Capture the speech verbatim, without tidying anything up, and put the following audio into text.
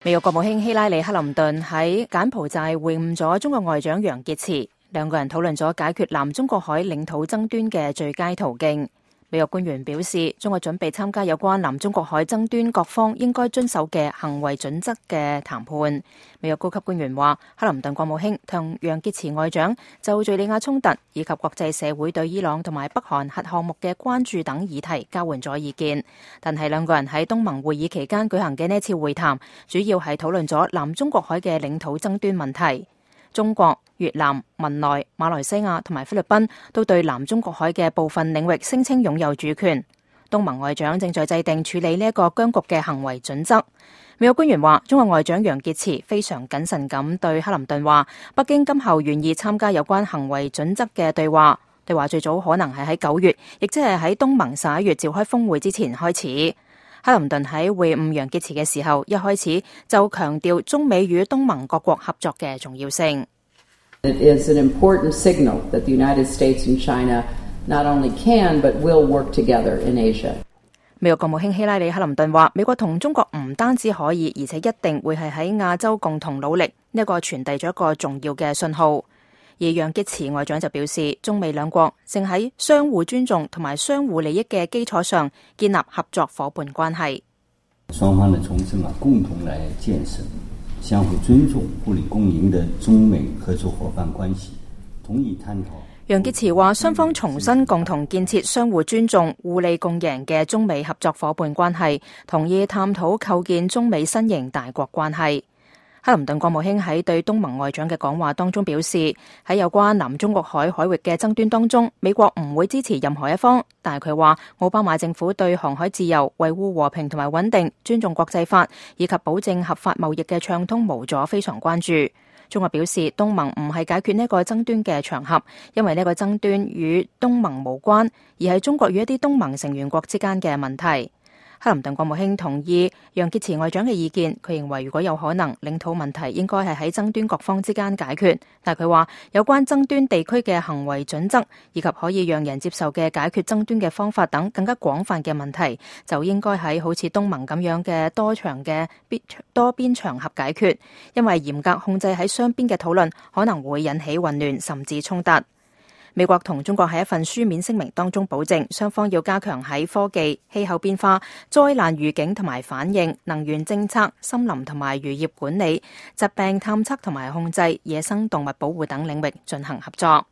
美國國務卿希拉里·克林頓喺柬埔寨會晤咗中國外長楊潔篪，兩個人討論咗解決南中國海領土爭端嘅最佳途徑。美國官員表示，中國準備參加有關南中國海爭端各方應該遵守嘅行為準則嘅談判。美國高級官員話，克林頓國務卿同楊潔篪外長就敘利亞衝突以及國際社會對伊朗同埋北韓核項目嘅關注等議題交換咗意見。但係兩個人喺東盟會議期間舉行嘅呢次會談，主要係討論咗南中國海嘅領土爭端問題。中國、越南、文萊、馬來西亞同埋菲律賓都對南中國海嘅部分領域聲稱擁有主權。東盟外長正在制定處理呢一個僵局嘅行為準則。美國官員話，中國外長楊潔篪非常謹慎咁對克林頓話，北京今後願意參加有關行為準則嘅對話。對話最早可能係喺九月，亦即係喺東盟十一月召開峰會之前開始。克林頓喺會晤楊潔篪嘅時候，一開始就強調中美與東盟各國合作嘅重要性。 It is an important signal that the United States and China not only can but will work together in Asia. 美國國務卿希拉里·克林頓話，美國同中國唔單止可以，而且一定會係喺亞洲共同努力，呢個傳遞咗一個重要嘅信號。而楊潔篪外長就表示，中美兩國正喺相互尊重同埋相互利益嘅基礎上建立合作夥伴關係。 雙方呢重申啊，共同來建設相互尊重、互利共贏的中美合作夥伴關係，同意探討。 楊潔篪話，雙方重新共同建設相互尊重、互利共贏嘅中美合作夥伴關係，同意探討構建中美新型大國關係。克林頓國務卿喺對東盟外長嘅講話當中表示，喺有關南中國海海域嘅爭端當中，美國唔會支持任何一方。但係佢話，奧巴馬政府對航海自由、維護和平同埋穩定、尊重國際法以及保證合法貿易嘅暢通無阻非常關注。中國表示，東盟唔係解決呢個爭端嘅場合，因為呢個爭端與東盟無關，而係中國與一啲東盟成員國之間嘅問題。克林頓國務卿同意楊潔篪外長嘅意見，佢認為如果有可能，領土問題應該係喺爭端各方之間解決。但佢話，有關爭端地區嘅行為準則，以及可以讓人接受嘅解決爭端嘅方法等更加廣泛嘅問題，就應該喺好似東盟咁樣嘅多場嘅多邊場合解決，因為嚴格控制喺雙邊嘅討論可能會引起混亂甚至衝突。美國同中國喺一份書面聲明當中保證，雙方要加強喺科技、氣候變化、災難預警同埋反應、能源政策、森林同埋漁業管理、疾病探測同埋控制、野生動物保護等領域進行合作。